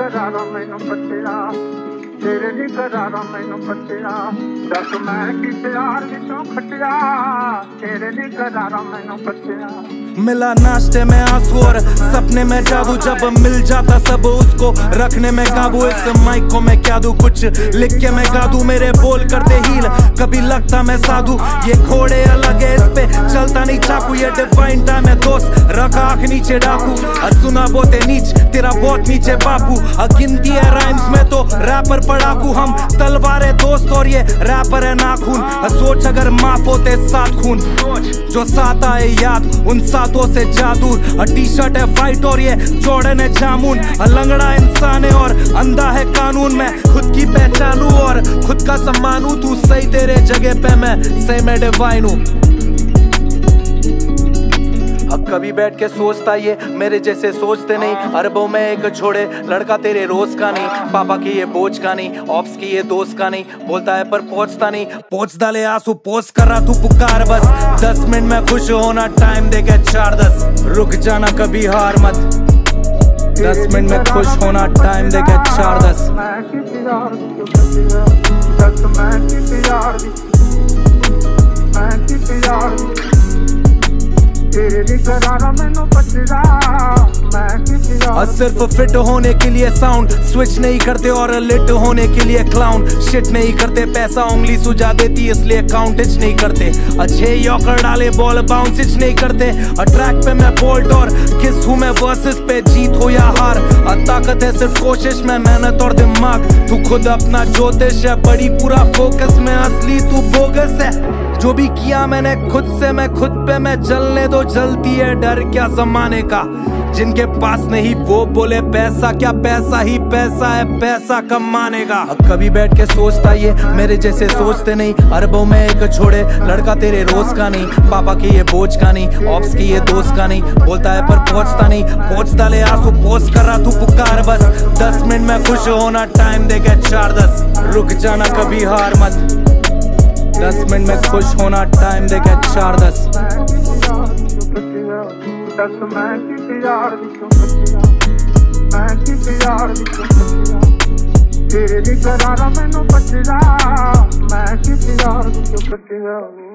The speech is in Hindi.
करारा मैनू पटिया तेरे दी करारा मैनू पटिया दस मैं की प्यार विचों खटिया तेरे दी करारा मैनू पटिया। मिला नाश्ते में आंसू और सपने में जादू, जब मिल जाता सब उसको रखने में काबू। इस माइक को मैं क्या दूं, कुछ लिख के मैं गा दूं, मेरे बोल करते हील कभी लगता मैं साधु। ये घोड़े अलग है, इस पे चलता नहीं चाकू, ये डिवाइन टाइम है दोस्त, रखा आंख नीचे डाकू। सुना बोते नीच तेरा बहुत नीचे बापू, गिनती है राइम्स में तो रैपर पढ़ाकू। हम तलवार है दोस्त और ये रैपर है नाखून, सोच अगर माफ होते 7 खून जो साथ आए याद उन सातों से जादू। टी शर्ट है वाइट और ये जॉर्डन है जामुन, लंगड़ा इंसान है और अंधा है कानून। मैं खुद की पहचानू और खुद का सम्मानू, तू सही तेरे जगह पे मैं सही में डिवाइन हूँ। अब कभी बैठ के सोचता ये मेरे जैसे सोचते नहीं, अरबों में एक छोड़े लड़का तेरे रोज का नहीं। पापा की ये बोझ का नहीं, ऑप्स की ये दोस्त का नहीं, बोलता है पर पहुंचता नहीं। पहुंच डाले आंसू पोस्ट कर रहा तू पुकार बस, 10 मिनट में खुश होना टाइम देके 4-10। रुक जाना कभी हार मत, 10 मिनट में खुश होना टाइम देके 4-10। सिर्फ फिट होने के लिए साउंड स्विच नहीं करते और लिट होने के लिए क्लाउन शिट नहीं करते। पैसा उंगली सुझा देती इसलिए काउंटेज नहीं करते, अच्छे यॉकर डाले बॉल बाउंसिज नहीं करते। ट्रैक पे मैं बोल्ट और किस हूँ मैं वर्सेस पे, जीत हो या हार ताकत है सिर्फ कोशिश में, मेहनत और दिमाग। तू खुद अपना ज्योतिष है, बड़ी पूरा फोकस में, असली तू बोगस है। जो भी किया मैंने खुद से, मैं खुद पे मैं जलने दो, जलती है डर क्या जमाने का। जिनके पास नहीं वो बोले पैसा क्या, पैसा ही पैसा है, पैसा कमाने का। अब कभी बैठ के सोचता ये मेरे जैसे सोचते नहीं, अरबों में एक छोड़े लड़का तेरे रोज का नहीं। पापा की ये बोझ का नहीं, ऑप्स की ये दोस्त का नहीं, बोलता है पर पहुंचता नहीं। पहुंच डाले आंसू पोस्ट कर रहा तू पुकार बस, 10 मिनट में खुश होना टाइम देके 4-10। रुक जाना कभी हार मत, 10 मिनट में खुश होना टाइम देके 4-10। तेरे दी करारा मैनू पटिया, मैं की प्यार विचों खटिया।